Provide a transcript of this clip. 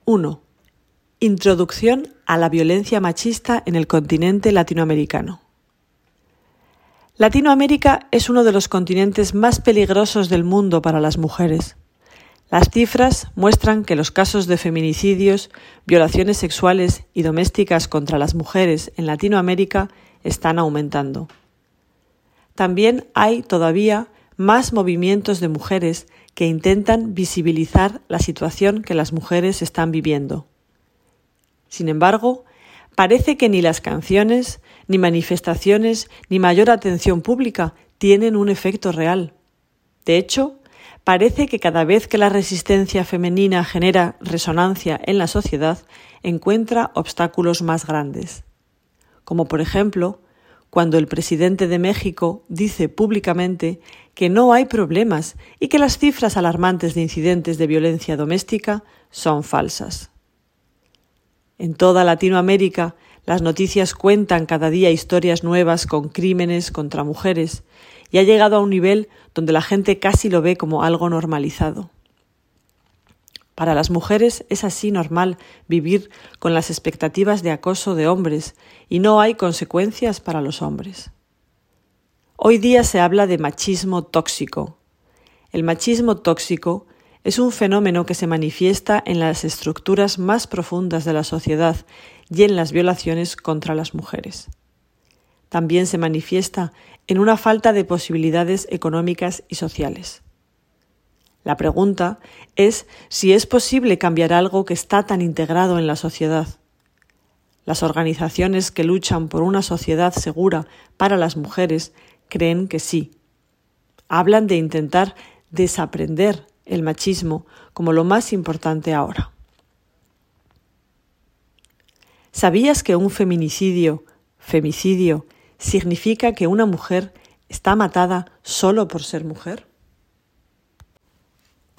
1. Introducción a la violencia machista en el continente latinoamericano. Latinoamérica es uno de los continentes más peligrosos del mundo para las mujeres. Las cifras muestran que los casos de feminicidios, violaciones sexuales y domésticas contra las mujeres en Latinoamérica están aumentando. También hay todavía más movimientos de mujeres que intentan visibilizar la situación que las mujeres están viviendo. Sin embargo, parece que ni las canciones, ni manifestaciones, ni mayor atención pública tienen un efecto real. De hecho, parece que cada vez que la resistencia femenina genera resonancia en la sociedad, encuentra obstáculos más grandes. Como por ejemplo, cuando el presidente de México dice públicamente que no hay problemas y que las cifras alarmantes de incidentes de violencia doméstica son falsas. En toda Latinoamérica, las noticias cuentan cada día historias nuevas con crímenes contra mujeres y ha llegado a un nivel donde la gente casi lo ve como algo normalizado. Para las mujeres es así normal vivir con las expectativas de acoso de hombres y no hay consecuencias para los hombres. Hoy día se habla de machismo tóxico. El machismo tóxico es un fenómeno que se manifiesta en las estructuras más profundas de la sociedad y en las violaciones contra las mujeres. También se manifiesta en una falta de posibilidades económicas y sociales. La pregunta es si es posible cambiar algo que está tan integrado en la sociedad. Las organizaciones que luchan por una sociedad segura para las mujeres creen que sí. Hablan de intentar desaprender el machismo como lo más importante ahora. ¿Sabías que un femicidio, significa que una mujer está matada solo por ser mujer?